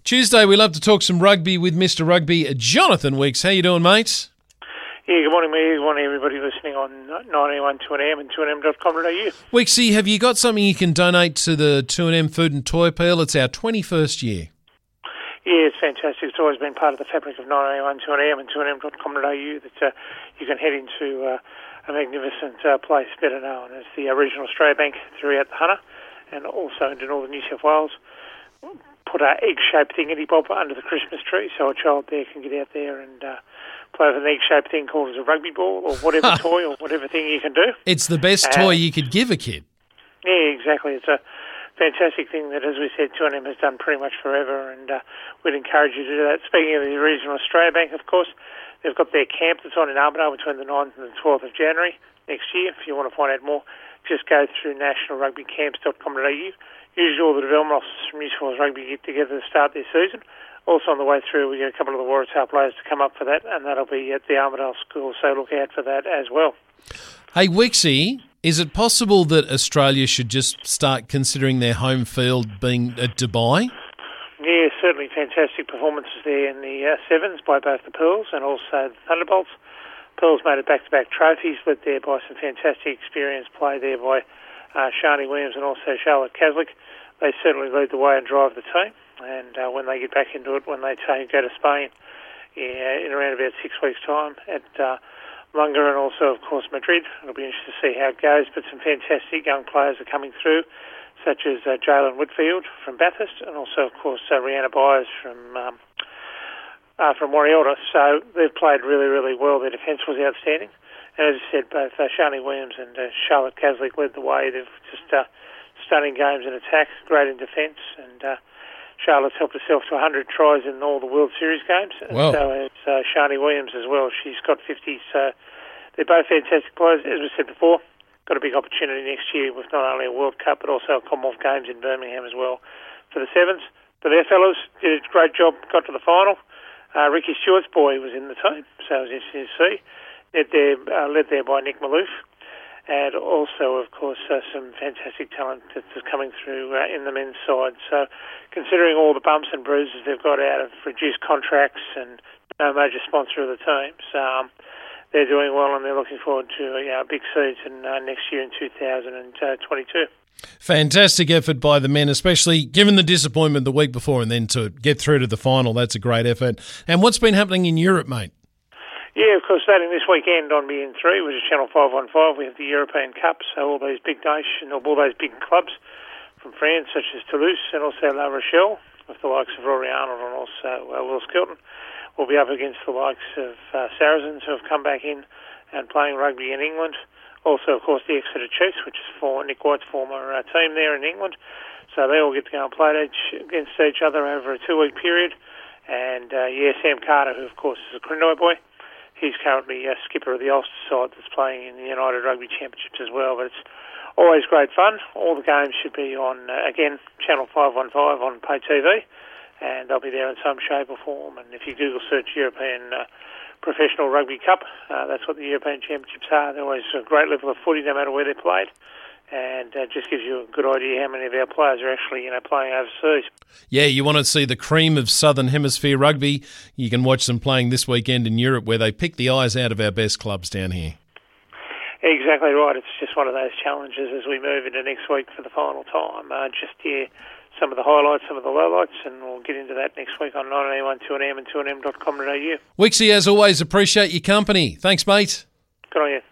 Tuesday, we love to talk some rugby with Mr. Rugby, Jonathan Weeks. How you doing, mate? Yeah, good morning, mate. Good morning, everybody listening on 981 2AM and 2nm.com.au. Weeksy, have you got something you can donate to the 2M Food and Toy Appeal? It's our 21st year. Yeah, it's fantastic. It's always been part of the fabric of 981 2AM and 2nm.com.au that you can head into a magnificent place better known as the original Australia Bank throughout the Hunter and also into northern New South Wales. Put an egg-shaped thingy bob under the Christmas tree so a child there can get out there and play with an egg-shaped thing called as a rugby ball or whatever toy or whatever thing you can do. It's the best toy you could give a kid. Yeah, exactly. It's a fantastic thing that, as we said, 2M has done pretty much forever, and we'd encourage you to do that. Speaking of the regional Australia Bank, of course, they've got their camp that's on in Armidale between the 9th and the 12th of January next year. If you want to find out more, just go through nationalrugbycamps.com.au. Usually all the development officers from New South Wales Rugby get together to start their season. Also on the way through, we get a couple of the Waratah players to come up for that, and that'll be at the Armidale School, so look out for that as well. Hey, Wixie, is it possible that Australia should just start considering their home field being at Dubai? Yeah, certainly fantastic performances there in the Sevens by both the Pearls and also the Thunderbolts. Pearls made it back-to-back trophies, led there by some fantastic experience play there by Shani Williams and also Charlotte Caslick. They certainly lead the way and drive the team. And when they get back into it, when they go to Spain in around about 6 weeks' time at Lunga and also, of course, Madrid, it'll be interesting to see how it goes. But some fantastic young players are coming through, such as Jalen Whitfield from Bathurst and also, of course, Rihanna Byers from Warialda. So they've played really, really well. Their defence was outstanding. And as I said, both Shani Williams and Charlotte Caslick led the way. They've just stunning games in attack, great in defence, and Charlotte's helped herself to 100 tries in all the World Series games. Wow. So has Shani Williams as well. She's got 50. So they're both fantastic players. As we said before, got a big opportunity next year with not only a World Cup but also a Commonwealth Games in Birmingham as well for the Sevens. But their fellas did a great job, got to the final. Ricky Stewart's boy was in the team, so it was interesting to see. Led there by Nick Maloof. And also, of course, some fantastic talent that's coming through in the men's side. So considering all the bumps and bruises they've got out of reduced contracts and no major sponsor of the teams, they're doing well and they're looking forward to a big season next year in 2022. Fantastic effort by the men, especially given the disappointment the week before and then to get through to the final. That's a great effort. And what's been happening in Europe, mate? Yeah, of course, starting this weekend on BN3, which is Channel 515, we have the European Cup, so all those big nations, all those big clubs from France, such as Toulouse and also La Rochelle, with the likes of Rory Arnold and also Will Skelton, will be up against the likes of Saracens, who have come back in and playing rugby in England. Also, of course, the Exeter Chiefs, which is for Nick White's former team there in England. So they all get to go and play against each other over a 2-week period. And, Sam Carter, who, of course, is a Crinoy boy, he's currently skipper of the Ulster side that's playing in the United Rugby Championships as well. But it's always great fun. All the games should be on, again, Channel 515 on pay TV, and they'll be there in some shape or form. And if you Google search European Professional Rugby Cup, that's what the European Championships are. They're always a great level of footy no matter where they're played. And just gives you a good idea how many of our players are actually, playing overseas. Yeah, you want to see the cream of Southern Hemisphere rugby, you can watch them playing this weekend in Europe where they pick the eyes out of our best clubs down here. Exactly right. It's just one of those challenges as we move into next week for the final time. Some of the highlights, some of the lowlights, and we'll get into that next week on 981 2nm and 2nm.com.au. Wixie, as always, appreciate your company. Thanks, mate. Good on you.